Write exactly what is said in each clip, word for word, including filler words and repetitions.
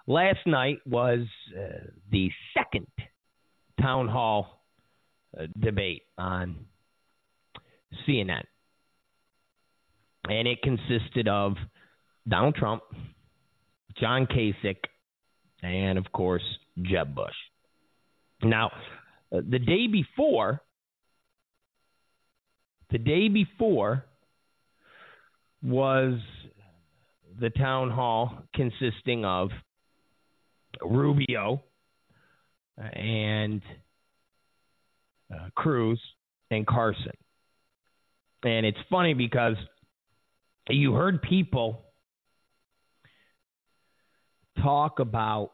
last night was uh, the second town hall uh, debate on C N N. And it consisted of Donald Trump, John Kasich, and, of course, Jeb Bush. Now, uh, the day before, the day before was the town hall consisting of Rubio and uh, Cruz and Carson. And it's funny because you heard people talk about,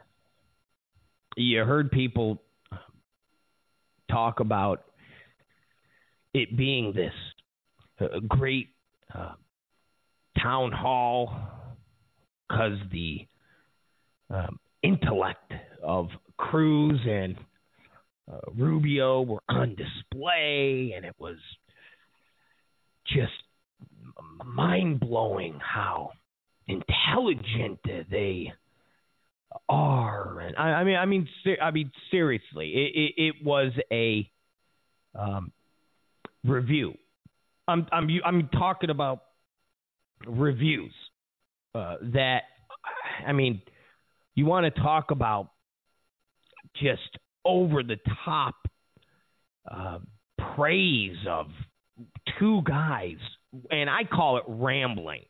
you heard people talk about it being this uh, great uh, town hall because the um, intellect of Cruz and uh, Rubio were on display, and it was just mind-blowing how intelligent they are. And I, I mean, I mean, I mean, seriously, it, it, it was a um, review. I'm, I'm, I'm talking about reviews uh, that, I mean, you want to talk about just over the top uh, praise of two guys, and I call it rambling.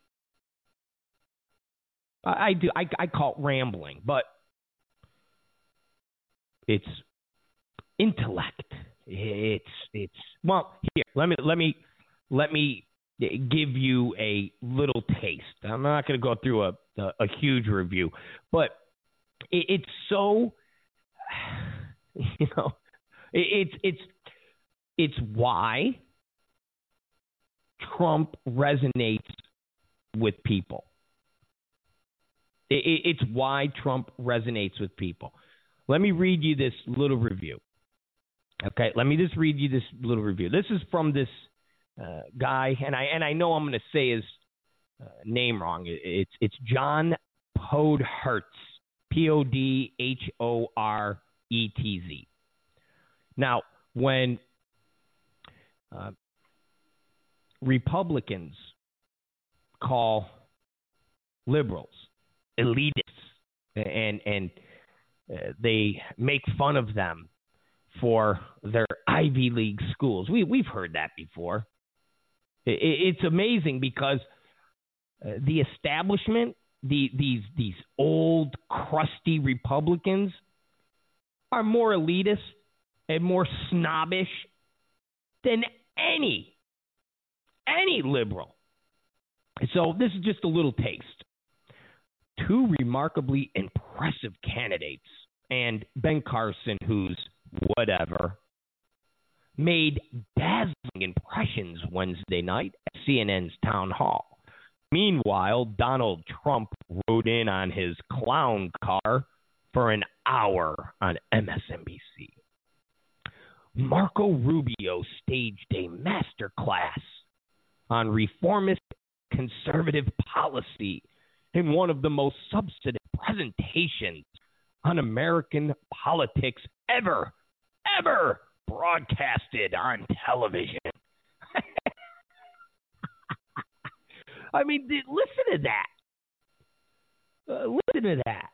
I, I do. I, I call it rambling, but it's intellect. It's it's well. Here, let me let me let me give you a little taste. I'm not going to go through a, a a huge review, but it, it's so you know it, it's it's it's why Trump resonates with people. It, it, it's why Trump resonates with people. Let me read you this little review. Okay, let me just read you this little review. This is from this uh, guy, and I and I know I'm going to say his uh, name wrong. It, it's it's John Podhoretz, P O D H O R E T Z. Now, when uh, Republicans call liberals elitists and and uh, they make fun of them for their Ivy League schools. We we've heard that before. It, it's amazing because uh, the establishment, the these these old crusty Republicans, are more elitist and more snobbish than any any liberal. So this is just a little taste. Two remarkably impressive candidates, and Ben Carson, who's whatever, made dazzling impressions Wednesday night at C N N's town hall. Meanwhile, Donald Trump rode in on his clown car for an hour on M S N B C. Marco Rubio staged a masterclass on reformist conservative policy in one of the most substantive presentations on American politics ever, ever broadcasted on television. I mean, listen to that. Uh, listen to that.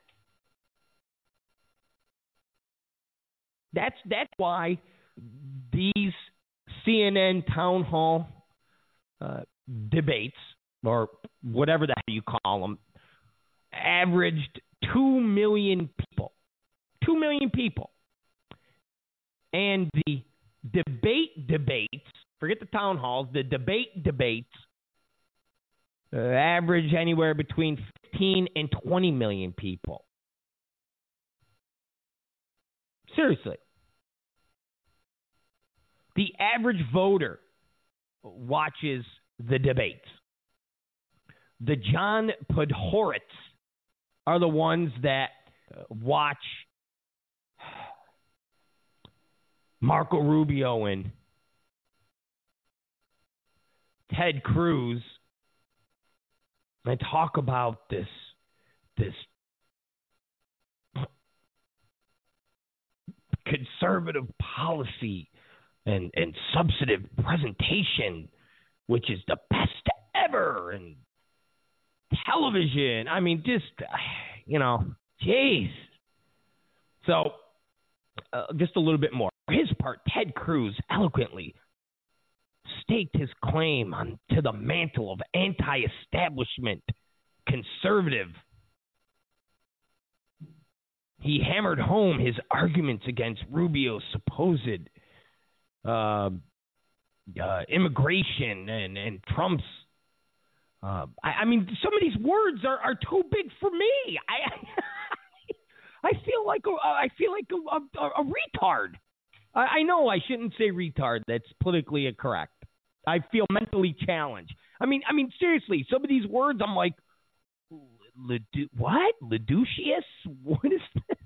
That's that's why these C N N town hall uh, debates, or whatever the hell you call them, averaged two million people. Two million people. And the debate debates, forget the town halls, the debate debates uh, average anywhere between fifteen and twenty million people. Seriously. The average voter watches the debates. The John Podhoretz are the ones that watch Marco Rubio and Ted Cruz and talk about this this conservative policy and, and substantive presentation, which is the best ever, and television. I mean, just, you know, jeez. So, uh, just a little bit more. For his part, Ted Cruz eloquently staked his claim on to the mantle of anti-establishment conservative. He hammered home his arguments against Rubio's supposed uh, uh, immigration and, and Trump's. Uh, I, I mean, some of these words are, are too big for me. I I feel like a, I feel like a, a, a retard. I, I know I shouldn't say retard. That's politically incorrect. I feel mentally challenged. I mean, I mean, seriously, some of these words, I'm like, Ledu- what? Leducious? What is this?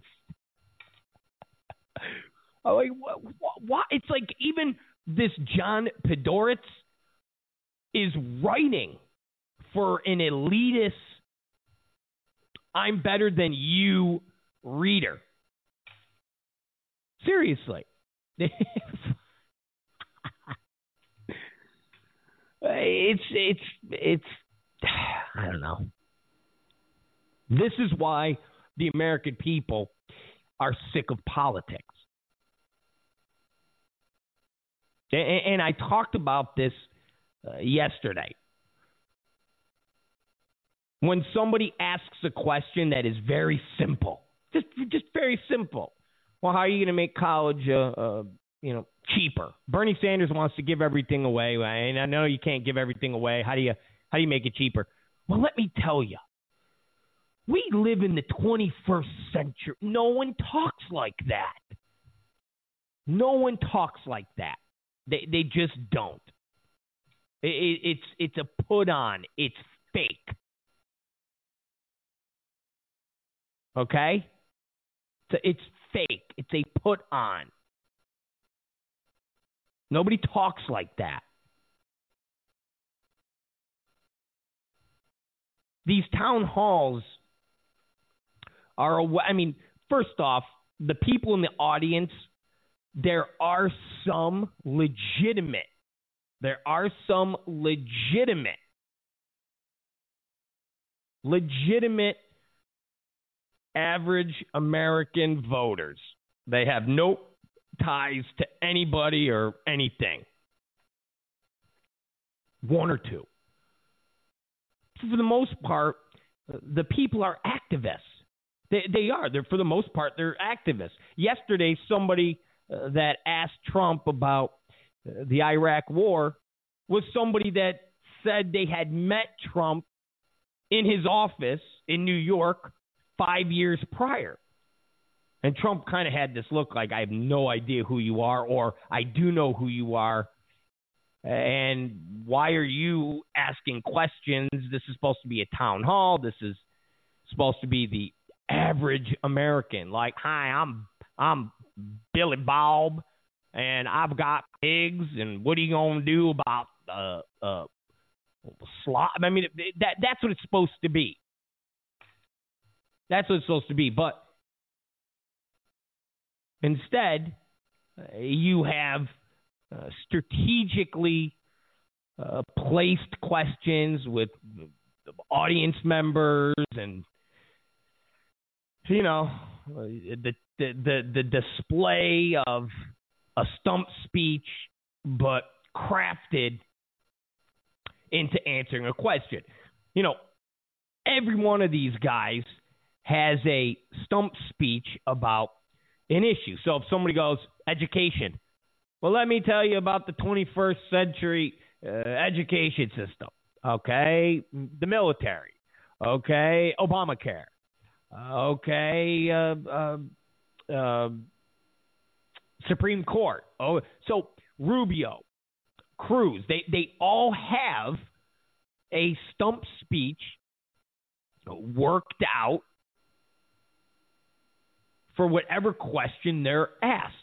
I'm like, what, what, what? It's like even this John Podhoretz is writing for an elitist, I'm better than you reader. Seriously. It's, it's, it's, I don't know. This is why the American people are sick of politics. And, and I talked about this uh, yesterday. When somebody asks a question that is very simple, just just very simple. Well, how are you going to make college, uh, uh, you know, cheaper? Bernie Sanders wants to give everything away, and I know you can't give everything away. How do you how do you make it cheaper? Well, let me tell you. We live in the twenty-first century. No one talks like that. No one talks like that. They they just don't. It, it, it's it's a put on. It's fake. Okay? So it's fake. It's a put on. Nobody talks like that. These town halls are, a, I mean, first off, the people in the audience, there are some legitimate, there are some legitimate, legitimate average American voters. They have no ties to anybody or anything. One or two. For the most part, the people are activists. They, they are. They're, for the most part, they're activists. Yesterday, somebody uh, that asked Trump about uh, the Iraq war was somebody that said they had met Trump in his office in New York five years prior. And Trump kind of had this look like, I have no idea who you are, or I do know who you are. And why are you asking questions? This is supposed to be a town hall. This is supposed to be the average American. Like, hi, I'm I'm Billy Bob, and I've got pigs, and what are you going to do about uh, uh, slot? I mean, that that's what it's supposed to be. That's what it's supposed to be. But instead, uh, you have uh, strategically uh, placed questions with audience members, and you know, the the the, the display of a stump speech, but crafted into answering a question. You know, every one of these guys has a stump speech about an issue. So if somebody goes, education, well, let me tell you about the twenty-first century uh, education system. Okay, the military. Okay, Obamacare. Okay, uh, uh, uh, Supreme Court. Oh, so Rubio, Cruz, they they all have a stump speech worked out for whatever question they're asked.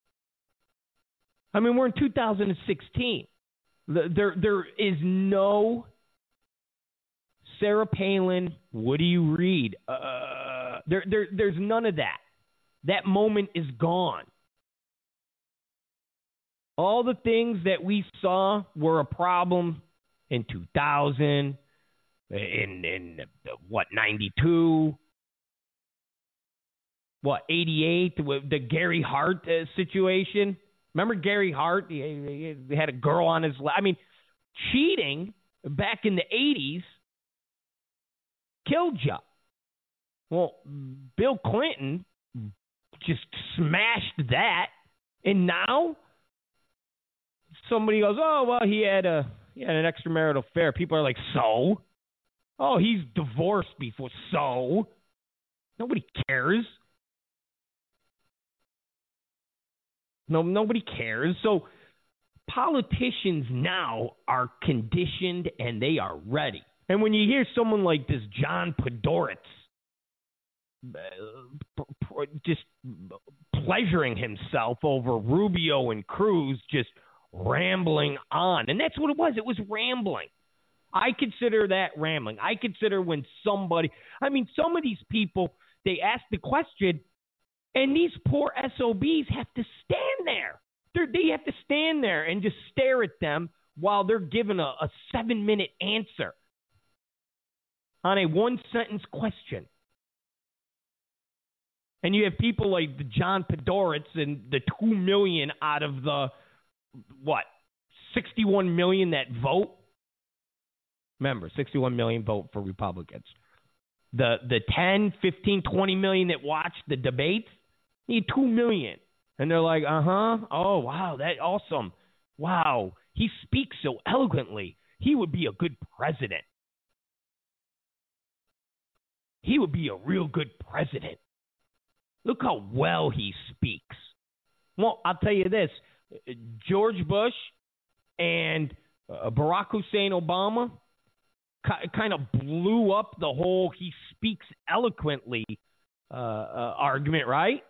I mean, we're in two thousand sixteen. There, there is no Sarah Palin, what do you read? Uh, there, there, there's none of that. That moment is gone. all the things that we saw were a problem in two thousand, in, in what, ninety-two, what, eighty-eight, the Gary Hart uh, situation. Remember Gary Hart? He, he had a girl on his lap. I mean, cheating back in the eighties killed you. Well, Bill Clinton just smashed that, and now somebody goes, "Oh, well, he had a he had an extramarital affair." People are like, "So?" "Oh, he's divorced before." "So?" Nobody cares. No, nobody cares. So politicians now are conditioned and they are ready. And when you hear someone like this John Podhoretz uh, just pleasuring himself over Rubio and Cruz, just rambling on, and that's what it was. It was rambling. I consider that rambling. I consider when somebody, I mean, some of these people, they ask the question, and these poor S O Bs have to stand there. They're, they have to stand there and just stare at them while they're given a, a seven-minute answer on a one-sentence question. And you have people like the John Podhoretz and the two million out of the, what, sixty-one million that vote? Remember, sixty-one million vote for Republicans. The the ten, fifteen, twenty million that watch the debates need two million. And they're like, uh-huh, oh, wow, that's awesome. Wow, he speaks so eloquently. He would be a good president. He would be a real good president. Look how well he speaks. Well, I'll tell you this. George Bush and uh, Barack Hussein Obama ki- kind of blew up the whole he speaks eloquently uh, uh, argument, right?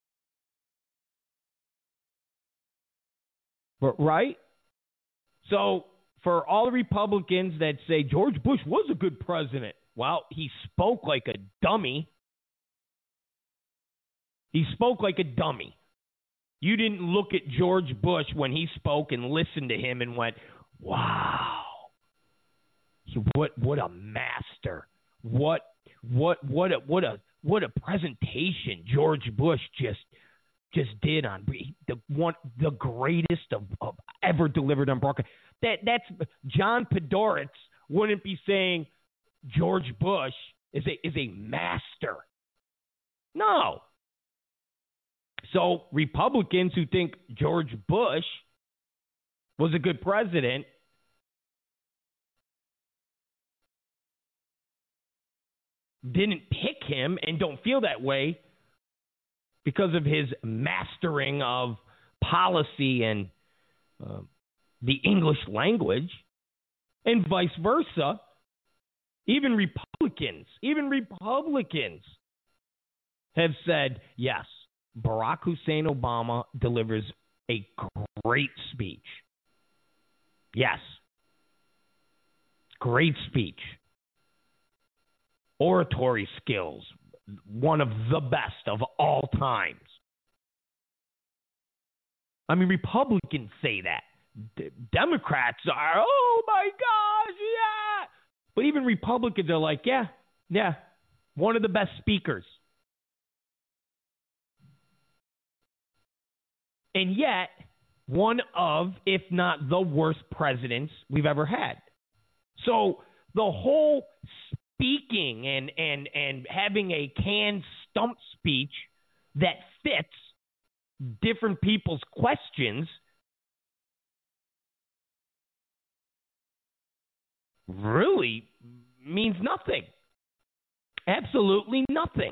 But, right? So for all the Republicans that say George Bush was a good president, well, he spoke like a dummy. He spoke like a dummy. You didn't look at George Bush when he spoke and listened to him and went, wow, what what a master. What what what a what a what a presentation George Bush just just did on the one the greatest of, of ever delivered on broadcast. That that's John Podhoretz wouldn't be saying George Bush is a is a master. No. So Republicans who think George Bush was a good president didn't pick him and don't feel that way because of his mastering of policy and uh, the English language, and vice versa. Even Republicans, even Republicans have said, yes, Barack Hussein Obama delivers a great speech. Yes. Great speech. Oratory skills, one of the best of all times. I mean, Republicans say that. D- Democrats are, oh my gosh, yeah. But even Republicans are like, yeah, yeah, one of the best speakers. And yet, one of, if not the worst presidents we've ever had. So the whole speaking and, and, and having a canned stump speech that fits different people's questions really means nothing. Absolutely nothing.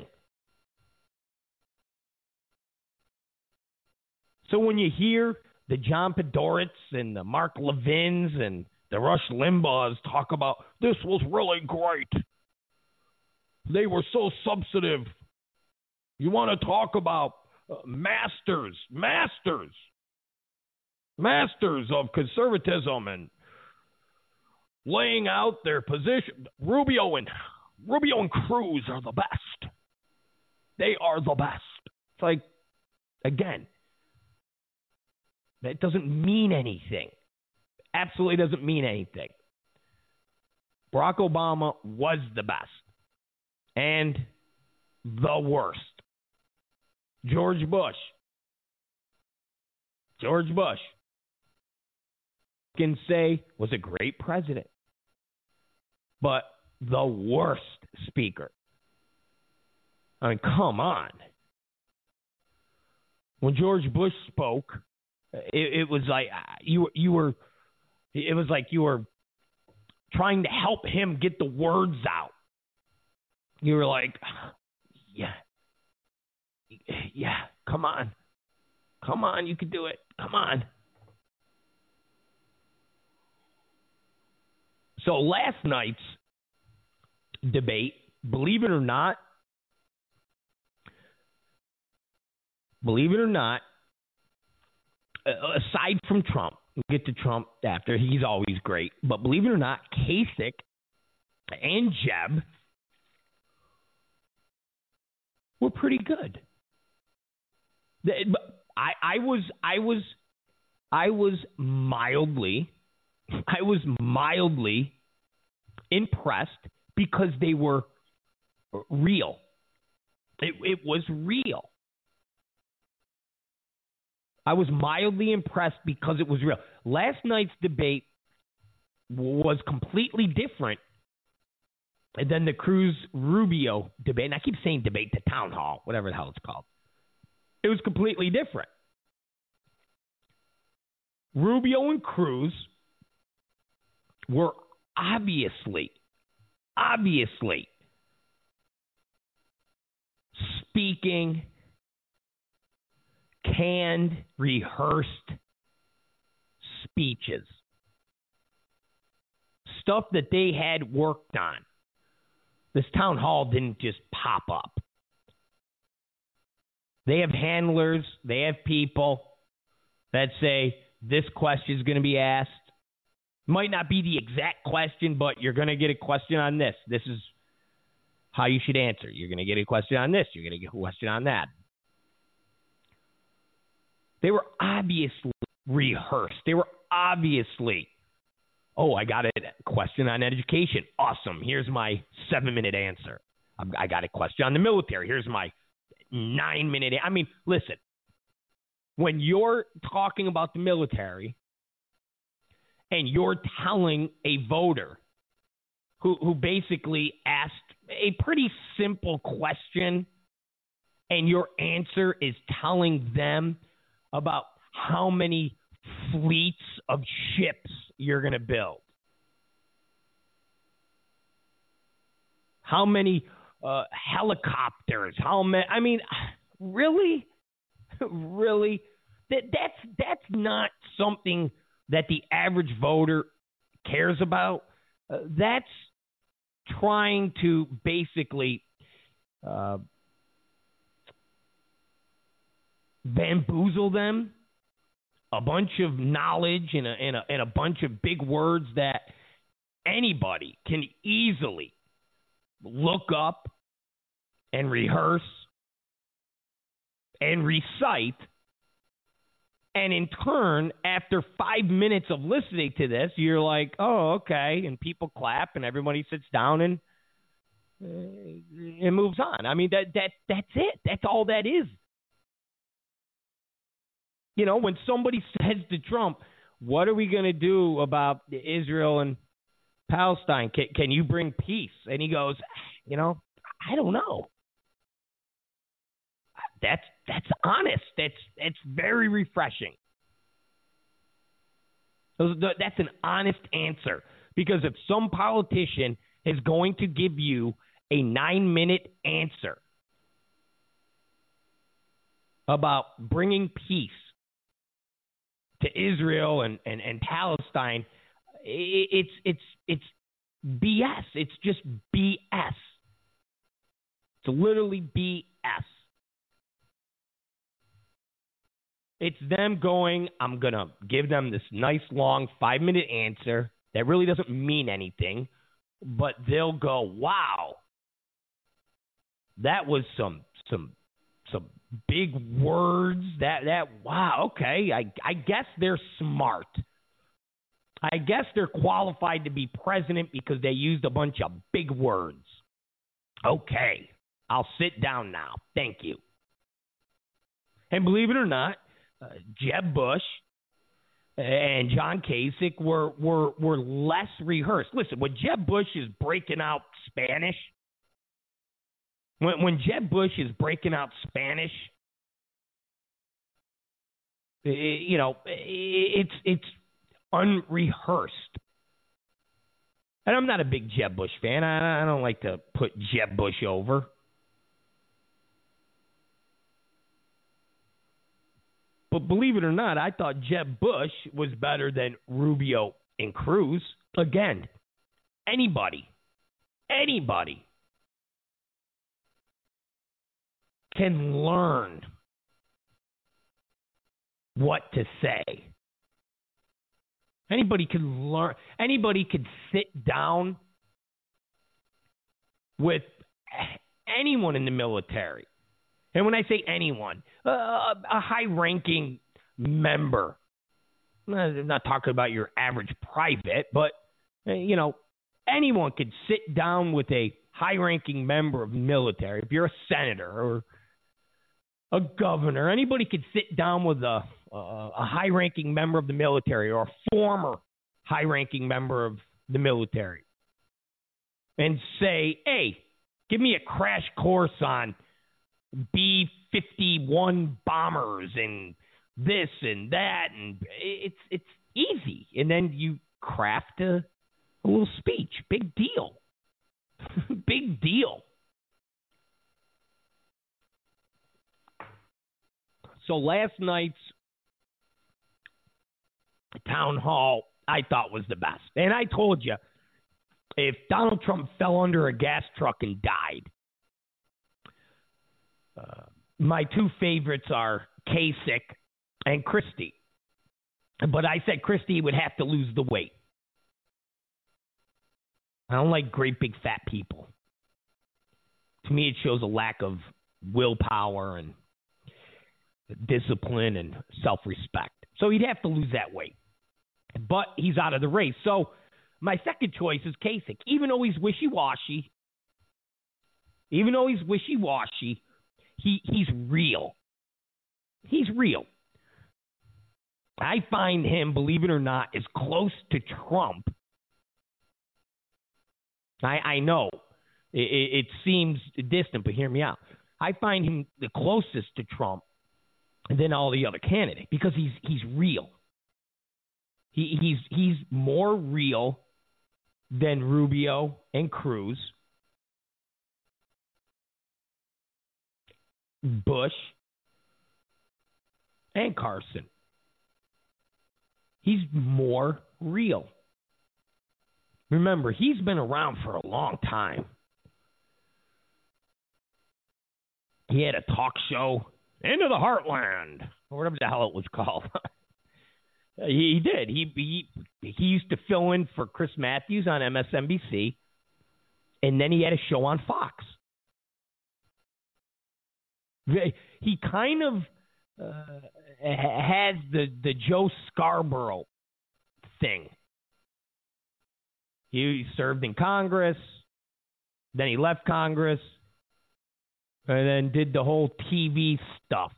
So when you hear the John Podhoretz and the Mark Levins and the Rush Limbaughs talk about this was really great, they were so substantive. You want to talk about uh, masters, masters, masters of conservatism and laying out their position. Rubio and Rubio and Cruz are the best. They are the best. It's like, again, That doesn't mean anything. Absolutely doesn't mean anything. Barack Obama was the best and the worst. George Bush. George Bush can say was a great president, but the worst speaker. I mean, come on. When George Bush spoke, it, it was like you you were. It was like you were trying to help him get the words out. You were like, yeah, yeah, come on, come on, you can do it, come on. So last night's debate, believe it or not, believe it or not, aside from Trump, we'll get to Trump after, he's always great, but believe it or not, Kasich and Jeb were pretty good. I, I was, I was, I was mildly, I was mildly impressed because they were real. It, it was real. I was mildly impressed because it was real. Last night's debate was completely different than the Cruz-Rubio debate. And I keep saying debate, the town hall, whatever the hell it's called. It was completely different. Rubio and Cruz were obviously, obviously speaking canned, rehearsed speeches. Stuff that they had worked on. This town hall didn't just pop up. They have handlers, they have people that say, this question is going to be asked. Might not be the exact question, but you're going to get a question on this. This is how you should answer. You're going to get a question on this. You're going to get a question on that. They were obviously rehearsed. They were obviously, oh, I got a question on education. Awesome. Here's my seven-minute answer. I got a question on the military. Here's my nine-minute. I mean, listen, when you're talking about the military and you're telling a voter who, who basically asked a pretty simple question and your answer is telling them about how many fleets of ships you're going to build, how many uh, helicopters, how many, I mean, really? Really? That that's that's not something that the average voter cares about. Uh, that's trying to basically uh, bamboozle them. A bunch of knowledge and a, and a and a bunch of big words that anybody can easily look up and rehearse and recite. And in turn, after five minutes of listening to this, you're like, oh, okay. And people clap and everybody sits down and uh, it moves on. I mean, that that that's it. That's all that is. You know, when somebody says to Trump, what are we going to do about Israel and Palestine? Can, can you bring peace? And he goes, you know, I don't know. That's that's honest. That's that's very refreshing. That's an honest answer. Because if some politician is going to give you a nine-minute answer about bringing peace to Israel and, and, and Palestine, it's it's it's B S. It's just B S. It's literally B S. It's them going, I'm going to give them this nice long five-minute answer that really doesn't mean anything, but they'll go, wow, that was some some some big words. That that wow, okay. I I guess they're smart. I guess they're qualified to be president because they used a bunch of big words. Okay, I'll sit down now. Thank you. And believe it or not, uh, Jeb Bush and John Kasich were, were were less rehearsed. Listen, when Jeb Bush is breaking out Spanish, when when Jeb Bush is breaking out Spanish, it, you know, it's it's unrehearsed. And I'm not a big Jeb Bush fan. I, I don't like to put Jeb Bush over. But believe it or not, I thought Jeb Bush was better than Rubio and Cruz. Again, anybody, anybody can learn what to say. Anybody can learn. Anybody could sit down with anyone in the military. And when I say anyone, uh, a high-ranking member. I'm not talking about your average private, but, uh, you know, anyone could sit down with a high-ranking member of the military. If you're a senator or a governor, anybody could sit down with a, uh, a high-ranking member of the military or a former high-ranking member of the military and say, hey, give me a crash course on B fifty-one bombers and this and that, and it's it's easy. And then you craft a, a little speech. Big deal. Big deal. So last night's town hall I thought was the best. And I told you, if Donald Trump fell under a gas truck and died, uh, my two favorites are Kasich and Christie. But I said Christie would have to lose the weight. I don't like great big fat people. To me, it shows a lack of willpower and discipline and self-respect. So he'd have to lose that weight. But he's out of the race. So my second choice is Kasich. Even though he's wishy-washy, even though he's wishy-washy, he, he's real. He's real. I find him, believe it or not, as close to Trump. I, I know it, it seems distant, but hear me out. I find him the closest to Trump than all the other candidates because he's he's real. He, he's he's more real than Rubio and Cruz, Bush, and Carson. He's more real. Remember, he's been around for a long time. He had a talk show, Into the Heartland, or whatever the hell it was called. he, he did. He, he he used to fill in for Chris Matthews on M S N B C, and then he had a show on Fox. He kind of uh, has the, the Joe Scarborough thing. He served in Congress, then he left Congress, and then did the whole T V stuff.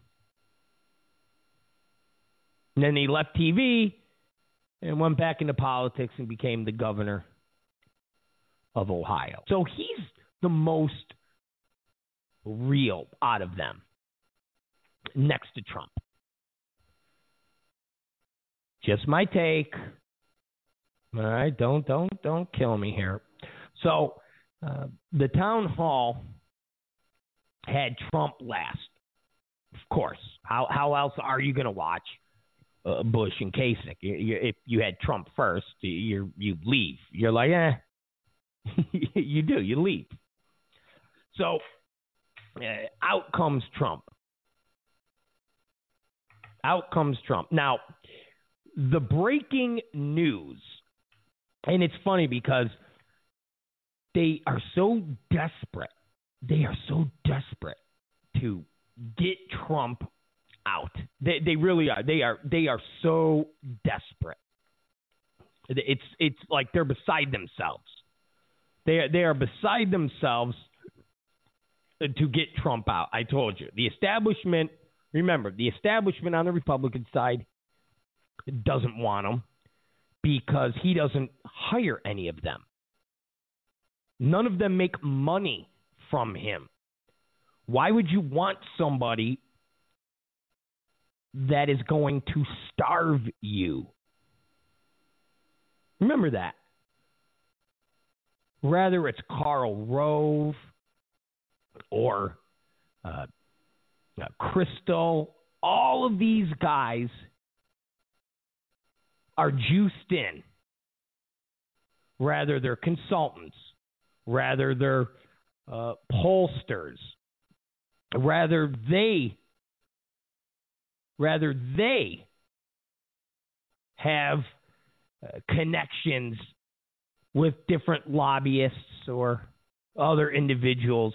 And then he left T V and went back into politics and became the governor of Ohio. So he's the most real out of them, next to Trump. Just my take. All right, don't don't don't kill me here. So uh, the town hall had Trump last, of course. How how else are you going to watch uh, Bush and Kasich? You, you, if you had Trump first, you you leave. You're like, eh. You do. You leave. So uh, out comes Trump. Out comes Trump. Now, the breaking news. And it's funny because they are so desperate. They are so desperate to get Trump out. They they really are. They are they are so desperate. It's it's like they're beside themselves. They are, they are beside themselves to get Trump out. I told you. The establishment, remember, the establishment on the Republican side doesn't want him because he doesn't hire any of them. None of them make money from him. Why would you want somebody that is going to starve you? Remember that. Whether it's Karl Rove or uh, uh, Crystal, all of these guys are juiced in. Rather, they're consultants. Rather, they're uh, pollsters. Rather, they, rather they have uh, connections with different lobbyists or other individuals.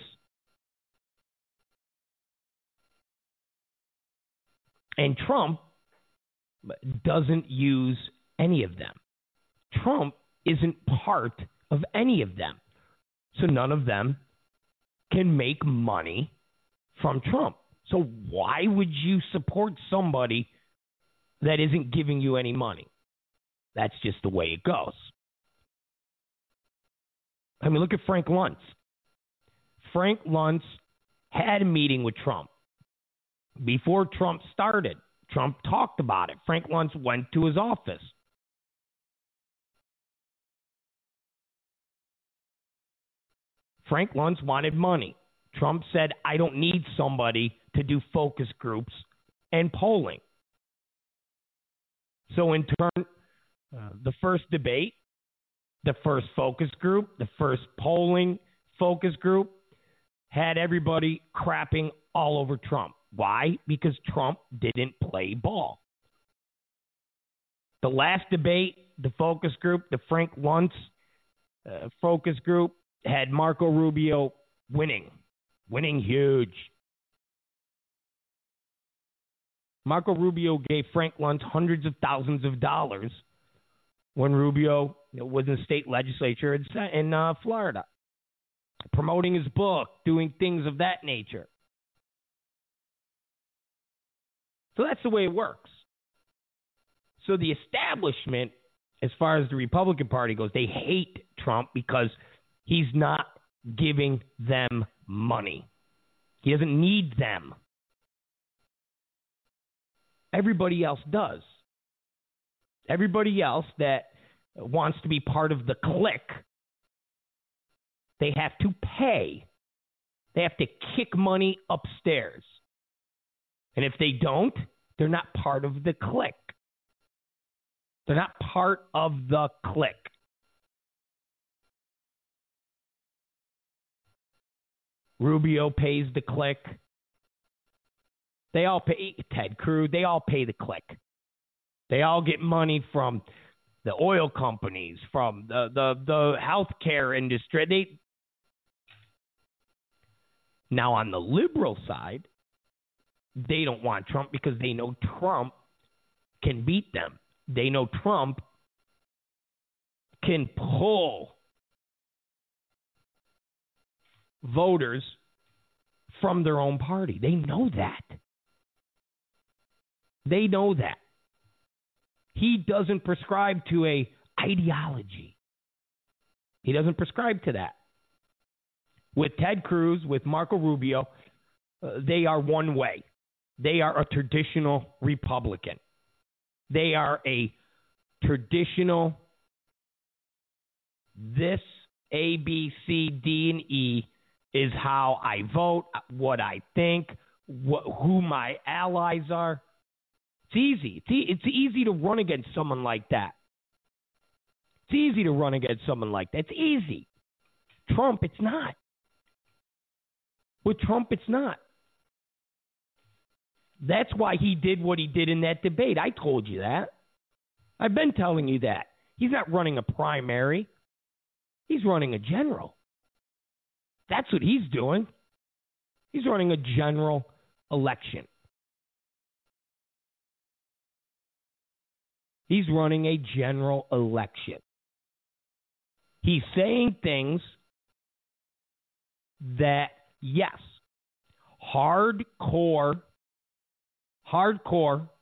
And Trump doesn't use any of them. Trump isn't part of any of them. So none of them can make money from Trump. So why would you support somebody that isn't giving you any money? That's just the way it goes. I mean, look at Frank Luntz. Frank Luntz had a meeting with Trump. Before Trump started, Trump talked about it. Frank Luntz went to his office. Frank Luntz wanted money. Trump said, I don't need somebody to do focus groups and polling. So in turn, uh, the first debate, the first focus group, the first polling focus group had everybody crapping all over Trump. Why? Because Trump didn't play ball. The last debate, the focus group, the Frank Luntz uh, focus group, had Marco Rubio winning. Winning huge. Marco Rubio gave Frank Luntz hundreds of thousands of dollars when Rubio was in the state legislature in, in uh, Florida, promoting his book, doing things of that nature. So that's the way it works. So the establishment, as far as the Republican Party goes, they hate Trump because he's not giving them money. He doesn't need them. Everybody else does. Everybody else that wants to be part of the clique, they have to pay. They have to kick money upstairs. And if they don't, they're not part of the clique. They're not part of the clique. Rubio pays the clique. They all pay, Ted Cruz, they all pay the clique. They all get money from the oil companies, from the, the, the healthcare industry. They Now, on the liberal side, they don't want Trump because they know Trump can beat them. They know Trump can pull voters from their own party. They know that. They know that. He doesn't prescribe to a ideology. He doesn't prescribe to that. With Ted Cruz, with Marco Rubio, uh, they are one way. They are a traditional Republican. They are a traditional, this A, B, C, D, and E is how I vote, what I think, wh- who my allies are. It's easy. It's, e- it's easy to run against someone like that. It's easy to run against someone like that. It's easy. Trump, it's not. With Trump, it's not. That's why he did what he did in that debate. I told you that. I've been telling you that. He's not running a primary. He's running a general. That's what he's doing. He's running a general election. He's running a general election. He's saying things that, yes, hardcore, hardcore,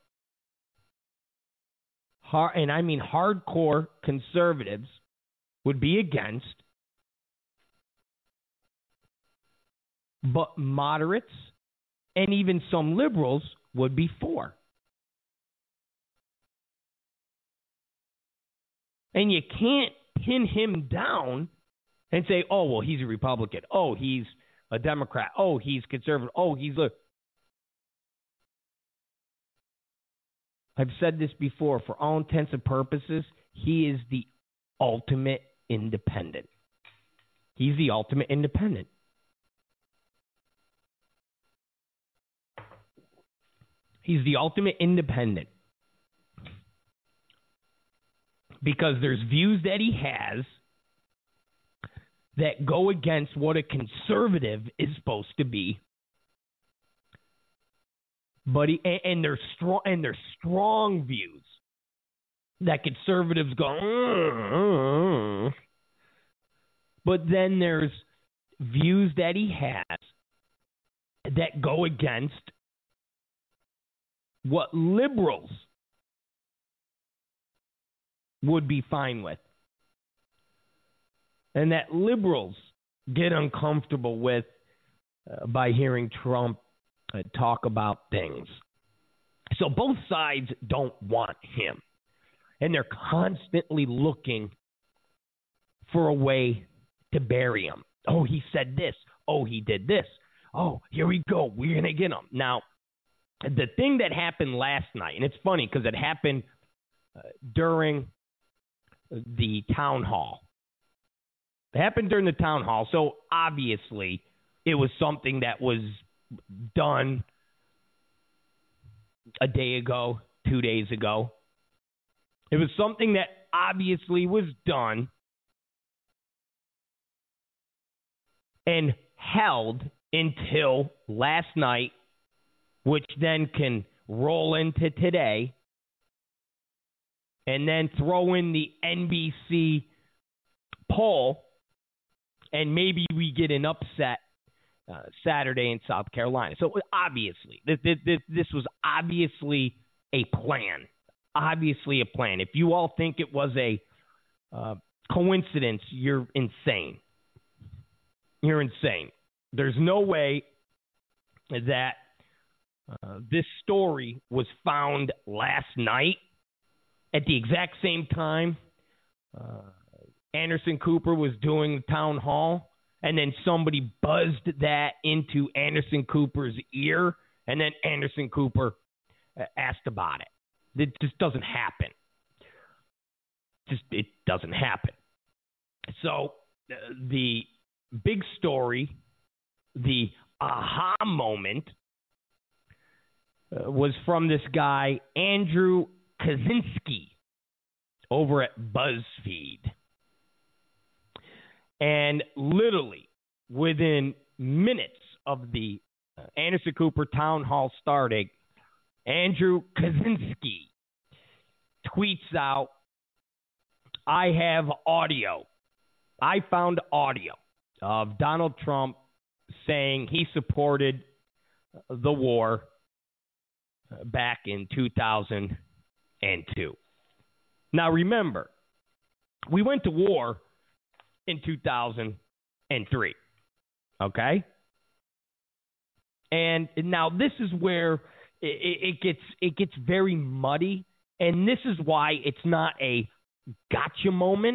hard, and I mean hardcore conservatives would be against, but moderates and even some liberals would be for. And you can't pin him down and say, oh, well, he's a Republican. Oh, he's a Democrat. Oh, he's conservative. Oh, he's a... I've said this before. For all intents and purposes, he is the ultimate independent. He's the ultimate independent. He's the ultimate independent. Because there's views that he has that go against what a conservative is supposed to be. But he, and they're strong and they're strong views that conservatives go, mm-hmm. But then there's views that he has that go against what liberals would be fine with. And that liberals get uncomfortable with uh, by hearing Trump uh, talk about things. So both sides don't want him. And they're constantly looking for a way to bury him. Oh, he said this. Oh, he did this. Oh, here we go. We're going to get him. Now, the thing that happened last night, and it's funny because it happened uh, during the town hall. It happened during the town hall, so obviously it was something that was done a day ago, two days ago. It was something that obviously was done and held until last night, which then can roll into today, and then throw in the N B C poll, and maybe we get an upset uh, Saturday in South Carolina. So obviously, this, this, this was obviously a plan. Obviously a plan. If you all think it was a uh, coincidence, you're insane. You're insane. There's no way that uh, this story was found last night at the exact same time uh, Anderson Cooper was doing the town hall, and then somebody buzzed that into Anderson Cooper's ear, and then Anderson Cooper uh, asked about it. It just doesn't happen. Just it doesn't happen. So uh, the big story, the aha moment, uh, was from this guy, Andrew Kaczynski, over at BuzzFeed. And literally within minutes of the uh, Anderson Cooper town hall starting, Andrew Kaczynski tweets out, I have audio. I found audio of Donald Trump saying he supported the war back in two thousand two. Now remember, we went to war in two thousand three, okay? And now this is where it, it gets it gets very muddy, and this is why it's not a gotcha moment.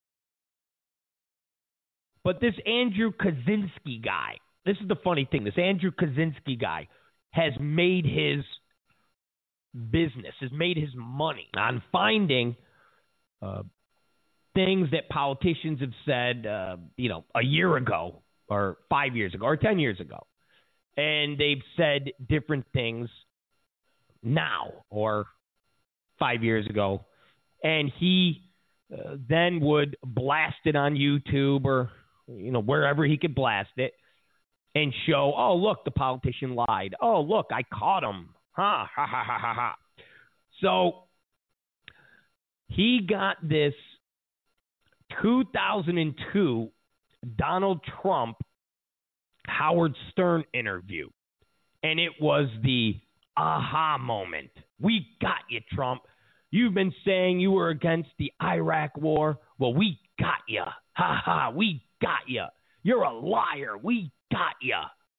But this Andrew Kaczynski guy, this is the funny thing, this Andrew Kaczynski guy has made his business, has made his money on finding uh, things that politicians have said, uh, you know, a year ago or five years ago or ten years ago. And they've said different things now or five years ago. And he uh, then would blast it on YouTube or, you know, wherever he could blast it. and show, oh, look, the politician lied. Oh, look, I caught him. Ha, ha, ha, ha, ha, ha. So he got this two thousand two Donald Trump Howard Stern interview, and it was the aha moment. We got you, Trump. You've been saying you were against the Iraq war. Well, we got you. Ha ha, we got you. You're a liar. We got you.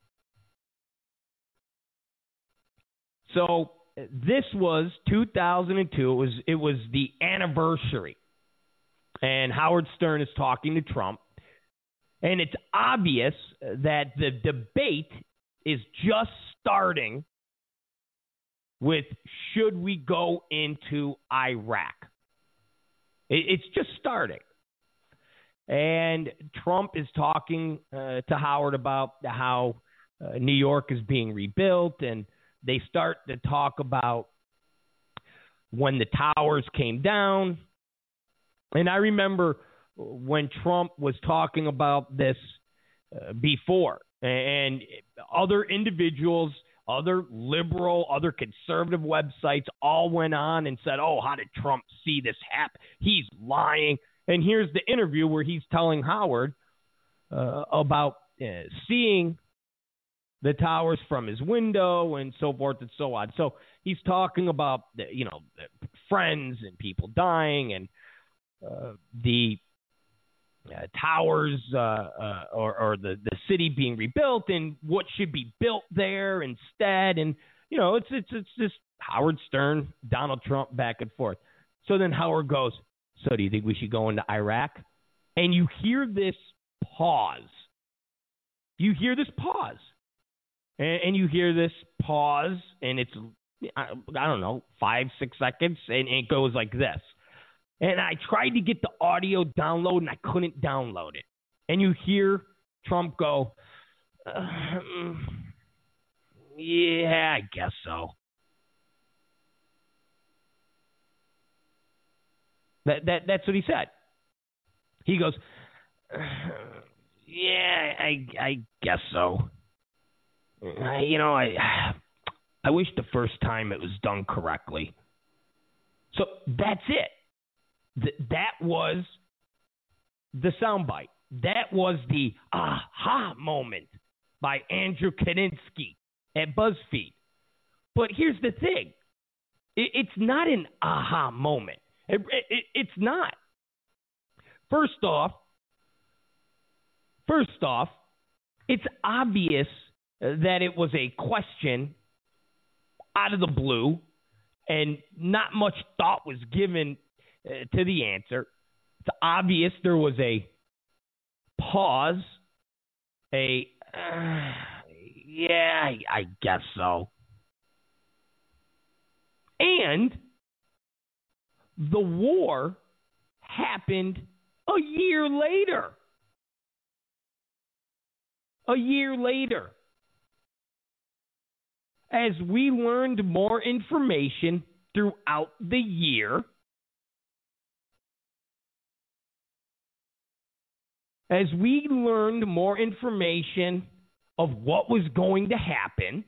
So this was two thousand two. It was it was the anniversary, and Howard Stern is talking to Trump, and it's obvious that the debate is just starting with should we go into Iraq. It, it's just starting. And Trump is talking uh, to Howard about how uh, New York is being rebuilt, and they start to talk about when the towers came down. And I remember when Trump was talking about this uh, before, and other individuals, other liberal, other conservative websites all went on and said, oh, how did Trump see this happen? He's lying. And here's the interview where he's telling Howard uh, about uh, seeing the towers from his window and so forth and so on. So he's talking about, the, you know, the friends and people dying and uh, the uh, towers uh, uh, or, or the, the city being rebuilt and what should be built there instead. And, you know, it's, it's, it's just Howard Stern, Donald Trump back and forth. So then Howard goes, so do you think we should go into Iraq? And you hear this pause. You hear this pause. And, and you hear this pause, and it's, I, I don't know, five, six seconds, and, and it goes like this. And I tried to get the audio download, and I couldn't download it. And you hear Trump go, uh, yeah, I guess so. That that that's what he said. He goes, yeah, I I guess so. I, you know, I I wish the first time it was done correctly. So that's it. Th- that was the soundbite. That was the aha moment by Andrew Kaninsky at BuzzFeed. But here's the thing. It, it's not an aha moment. It, it, it's not. First off, first off, it's obvious that it was a question out of the blue and not much thought was given uh, to the answer. It's obvious there was a pause, a, uh, yeah, I, I guess so. And the war happened a year later. A year later. As we learned more information throughout the year, as we learned more information of what was going to happen,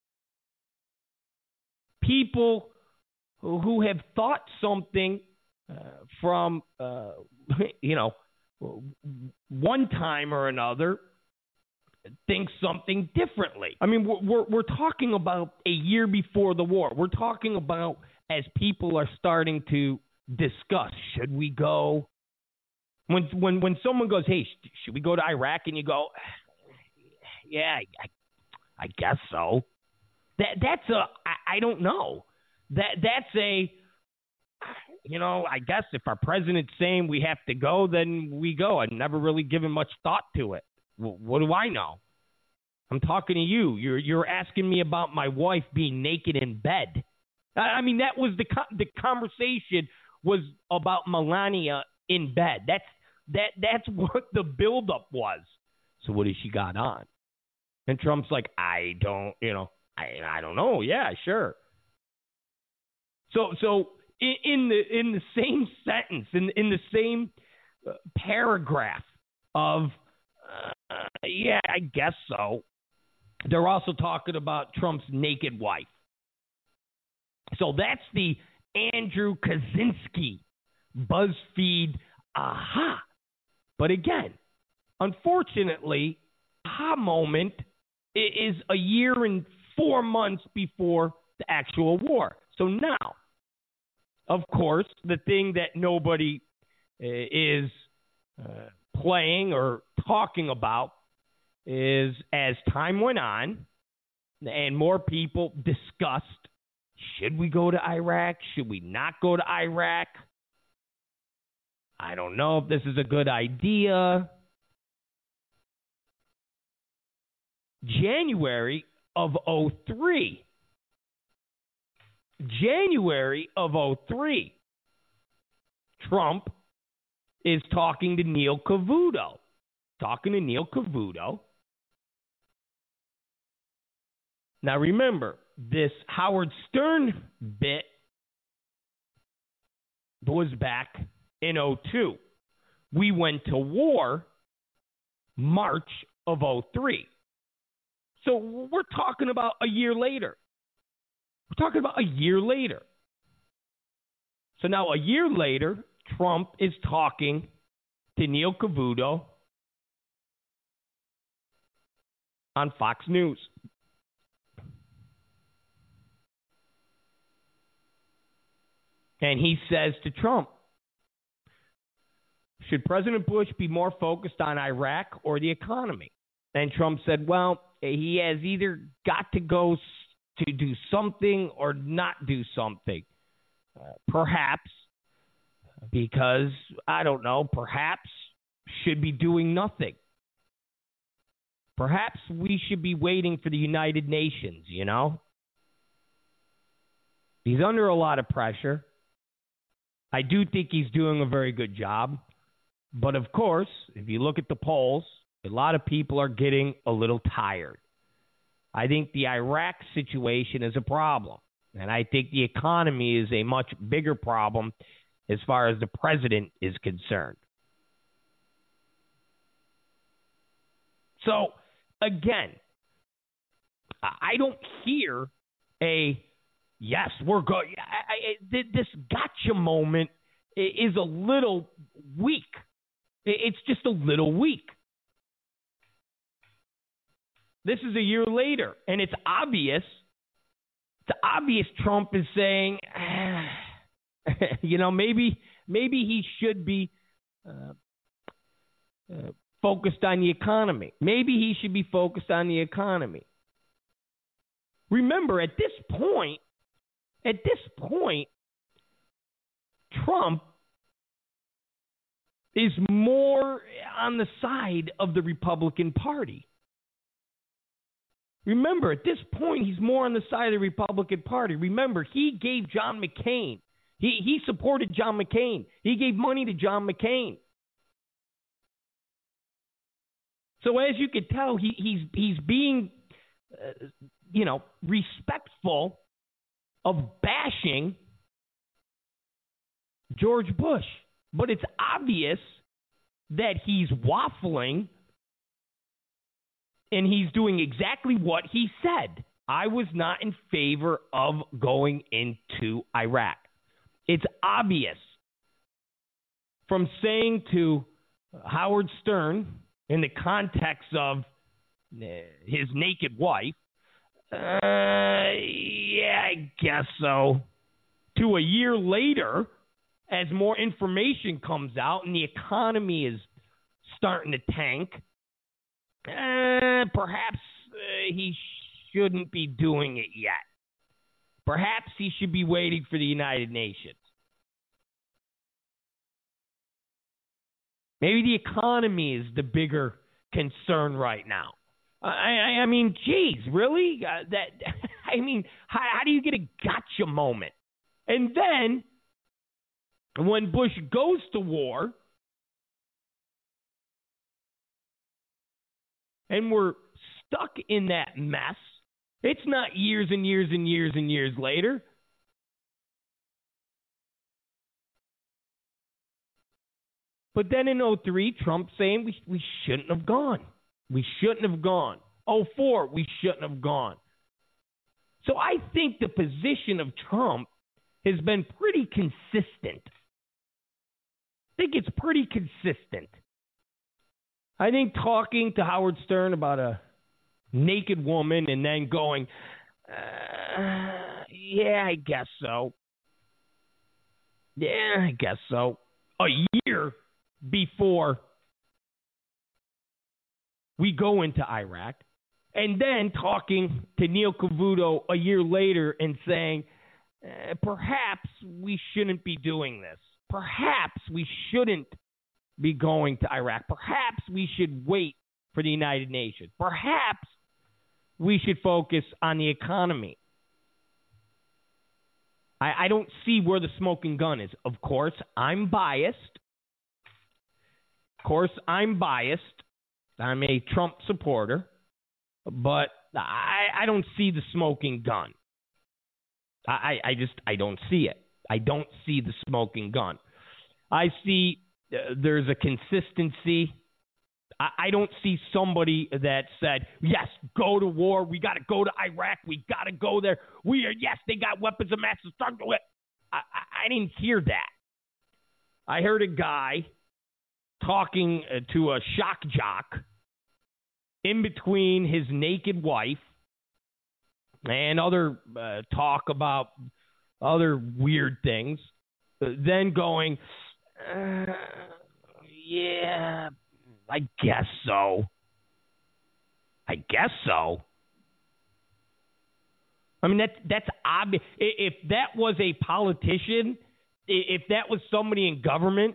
people who have thought something uh, from, uh, you know, one time or another think something differently. I mean, we're, we're we're talking about a year before the war. We're talking about as people are starting to discuss, should we go? When when when someone goes, hey, sh- should we go to Iraq? And you go, yeah, I, I guess so. That that's a I, I don't know. That that's a, you know, I guess if our president's saying we have to go, then we go. I've never really given much thought to it. Well, what do I know? I'm talking to you. You're you're asking me about my wife being naked in bed. I, I mean, that was the the conversation was about Melania in bed. That's that that's what the buildup was. So what has she got on? And Trump's like, I don't, you know, I I don't know. Yeah, sure. So, so in, in the in the same sentence, in in the same uh, paragraph of, uh, yeah, I guess so. They're also talking about Trump's naked wife. So that's the Andrew Kaczynski BuzzFeed aha. But again, unfortunately, aha moment is a year and four months before the actual war. So now, of course, the thing that nobody uh, is uh, playing or talking about is as time went on and more people discussed, should we go to Iraq? Should we not go to Iraq? I don't know if this is a good idea. January of oh three. January of oh three. Trump is talking to Neil Cavuto. Talking to Neil Cavuto. Now remember, this Howard Stern bit was back in oh two. We went to war March of oh three. So we're talking about a year later. We're talking about a year later. So now a year later, Trump is talking to Neil Cavuto on Fox News. And he says to Trump, should President Bush be more focused on Iraq or the economy? And Trump said, well, he has either got to go to do something or not do something. Uh, perhaps because, I don't know, perhaps should be doing nothing. Perhaps we should be waiting for the United Nations, you know? He's under a lot of pressure. I do think he's doing a very good job. But, of course, if you look at the polls, a lot of people are getting a little tired. I think the Iraq situation is a problem. And I think the economy is a much bigger problem as far as the president is concerned. So, again, I don't hear a, yes, we're good. I, I, this gotcha moment is a little weak. It's just a little weak. This is a year later, and it's obvious. It's obvious Trump is saying, ah, you know, maybe maybe he should be uh, uh, focused on the economy. Maybe he should be focused on the economy. Remember, at this point, at this point, Trump is more on the side of the Republican Party. Remember, at this point, he's more on the side of the Republican Party. Remember, he gave John McCain. He he supported John McCain. He gave money to John McCain. So as you could tell, he he's he's being, uh, you know, respectful of bashing George Bush. But it's obvious that he's waffling. And he's doing exactly what he said. I was not in favor of going into Iraq. It's obvious from saying to Howard Stern in the context of his naked wife, uh, yeah, I guess so, to a year later, as more information comes out and the economy is starting to tank, Uh, perhaps uh, he shouldn't be doing it yet. Perhaps he should be waiting for the United Nations. Maybe the economy is the bigger concern right now. I, I, I mean, geez, really? Uh, that I mean, how, how do you get a gotcha moment? And then, when Bush goes to war, and we're stuck in that mess, it's not years and years and years and years later. But then in oh three, Trump saying we we shouldn't have gone. We shouldn't have gone. oh four, we shouldn't have gone. So I think the position of Trump has been pretty consistent. I think it's pretty consistent. I think talking to Howard Stern about a naked woman and then going, uh, yeah, I guess so. Yeah, I guess so. A year before we go into Iraq, and then talking to Neil Cavuto a year later and saying, eh, perhaps we shouldn't be doing this. Perhaps we shouldn't be going to Iraq. Perhaps we should wait for the United Nations. Perhaps we should focus on the economy. I, I don't see where the smoking gun is. Of course, I'm biased. Of course, I'm biased. I'm a Trump supporter. But I, I don't see the smoking gun. I, I just, I don't see it. I don't see the smoking gun. I see uh, there's a consistency. I, I don't see somebody that said, yes, go to war. We got to go to Iraq. We got to go there. We are, yes, they got weapons of mass destruction. I, I, I didn't hear that. I heard a guy talking uh, to a shock jock in between his naked wife and other uh, talk about other weird things, uh, then going, uh, yeah, I guess so. I guess so. I mean, that, that's obvious. If that was a politician, if that was somebody in government,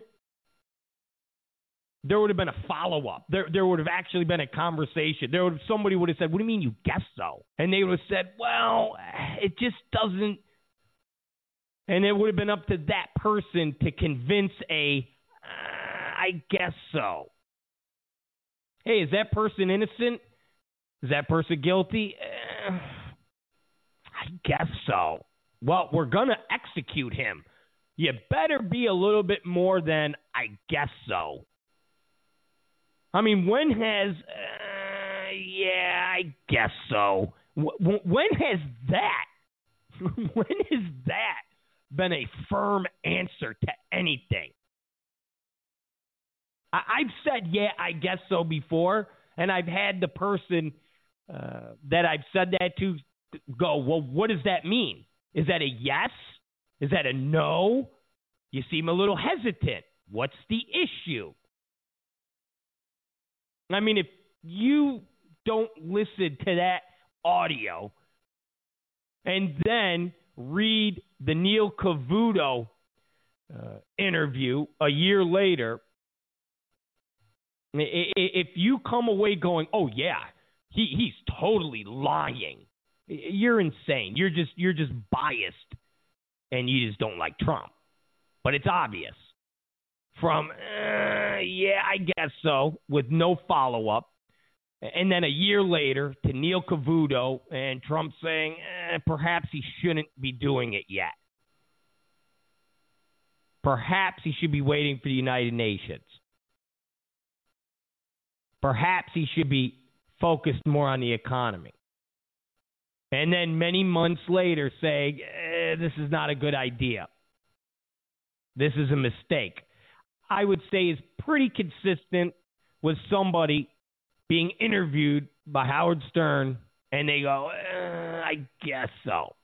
there would have been a follow-up. There there would have actually been a conversation. There would have, somebody would have said, what do you mean you guess so? And they would have said, well, it just doesn't. And it would have been up to that person to convince a, uh, I guess so. Hey, is that person innocent? Is that person guilty? Uh, I guess so. Well, we're going to execute him. You better be a little bit more than I guess so. I mean, when has, uh, yeah, I guess so. W- when has that, when has that been a firm answer to anything? I- I've said, yeah, I guess so before, and I've had the person uh, that I've said that to go, well, what does that mean? Is that a yes? Is that a no? You seem a little hesitant. What's the issue? I mean, if you don't listen to that audio and then read the Neil Cavuto uh, interview a year later, if you come away going, oh, yeah, he, he's totally lying, you're insane. You're just you're just biased, and you just don't like Trump. But it's obvious. From, uh, yeah, I guess so, with no follow-up. And then a year later to Neil Cavuto and Trump saying, eh, perhaps he shouldn't be doing it yet. Perhaps he should be waiting for the United Nations. Perhaps he should be focused more on the economy. And then many months later saying, eh, this is not a good idea. This is a mistake. I would say is pretty consistent with somebody being interviewed by Howard Stern, and they go, eh, I guess so.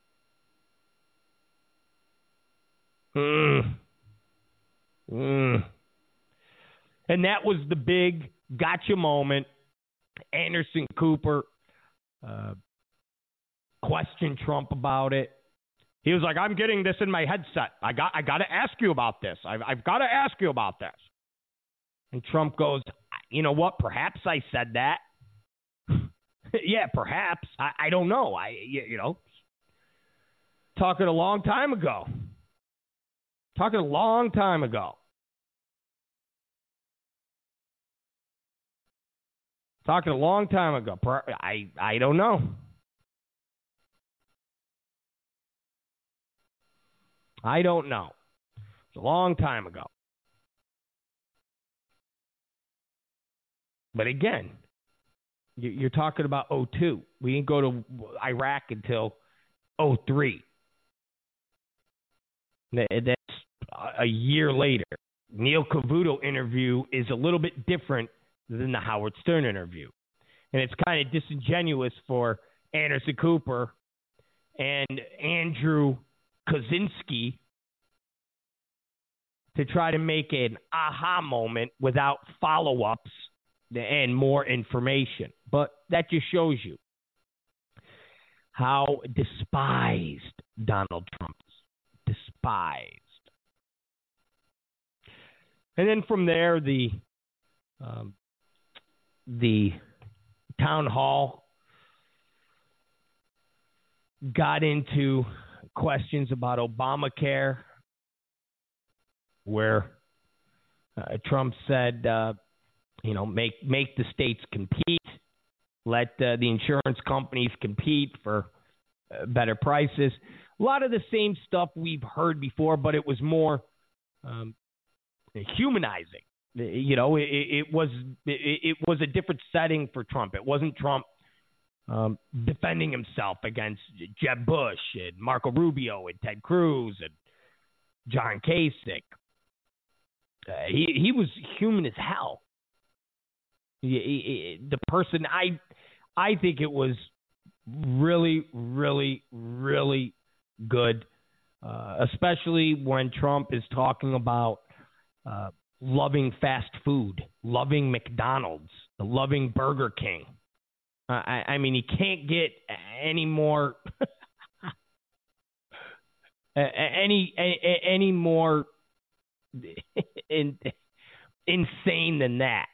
Mm. Mm. And that was the big gotcha moment. Anderson Cooper uh, questioned Trump about it. He was like, I'm getting this in my headset. I got I got to ask you about this. I've, I've got to ask you about this. And Trump goes, you know what? Perhaps I said that. Yeah, perhaps. I, I don't know. I you, you know, talking a long time ago. Talking a long time ago. Talking a long time ago. I I don't know. I don't know. It's a long time ago. But again, You're talking about oh two. We didn't go to Iraq until oh three. That's a year later. Neil Cavuto interview is a little bit different than the Howard Stern interview. And it's kind of disingenuous for Anderson Cooper and Andrew Kaczynski to try to make an aha moment without follow-ups and more information. But that just shows you how despised Donald Trump is. Despised. And then from there, the um, the town hall got into questions about Obamacare, where uh, Trump said, uh, you know, make make the states compete, let uh, the insurance companies compete for uh, better prices. A lot of the same stuff we've heard before, but it was more um, humanizing. You know, it, it was it, it was a different setting for Trump. It wasn't Trump um, defending himself against Jeb Bush and Marco Rubio and Ted Cruz and John Kasich. Uh, he he was human as hell. He, he, the person I I think it was really really really good, uh, especially when Trump is talking about uh, loving fast food, loving McDonald's, loving Burger King. Uh, I, I mean, he can't get any more any, any any more in, insane than that.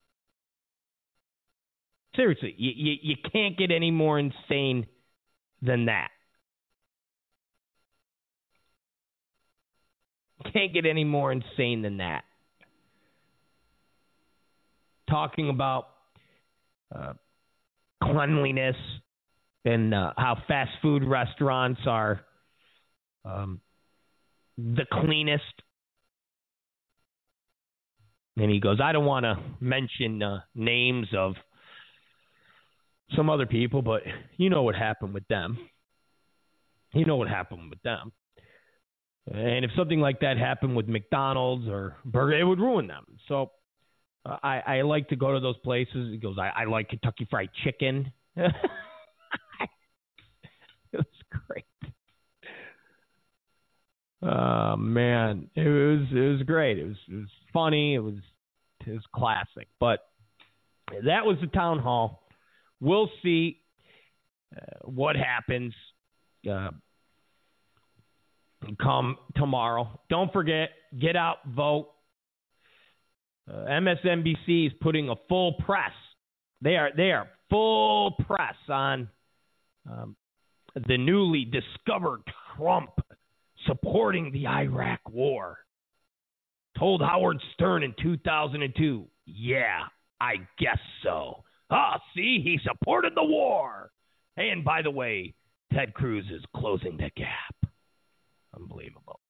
Seriously, you, you you can't get any more insane than that. Can't get any more insane than that. Talking about uh, cleanliness and uh, how fast food restaurants are um, the cleanest. And he goes, I don't want to mention uh, names of some other people, but you know what happened with them. You know what happened with them. And if something like that happened with McDonald's or Burger, it would ruin them. So uh, I, I like to go to those places. He goes, I, I like Kentucky Fried Chicken. It was great. Oh, man. It was it was great. It was it was funny. It was it was classic. But that was the town hall. We'll see uh, what happens uh, come tomorrow. Don't forget, get out, vote. Uh, M S N B C is putting a full press. They are they are full press on um, the newly discovered Trump supporting the Iraq War. Told Howard Stern in two thousand two, yeah, I guess so. Ah, see, he supported the war. And by the way, Ted Cruz is closing the gap. Unbelievable.